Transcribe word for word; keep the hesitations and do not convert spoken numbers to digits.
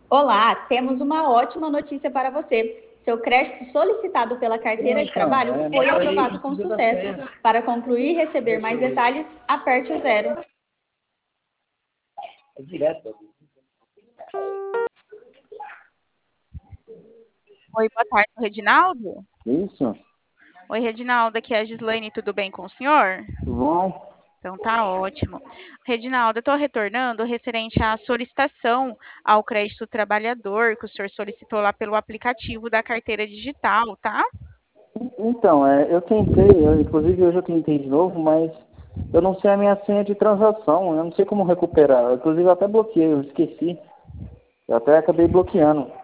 Olá, temos uma ótima notícia para você. Seu crédito solicitado pela carteira de trabalho foi aprovado com sucesso. Para concluir e receber mais detalhes, aperte o zero. É direto. Oi, boa tarde, Reginaldo. Isso? Oi, Reginaldo, aqui é a Gislaine, tudo bem com o senhor? Tudo bom? Então tá ótimo. Reginaldo, eu estou retornando referente à solicitação ao crédito trabalhador que o senhor solicitou lá pelo aplicativo da carteira digital, tá? Então, é, eu tentei, eu, inclusive hoje eu tentei de novo, mas eu não sei a minha senha de transação, eu não sei como recuperar. Inclusive eu até bloqueei, eu esqueci. Eu até acabei bloqueando.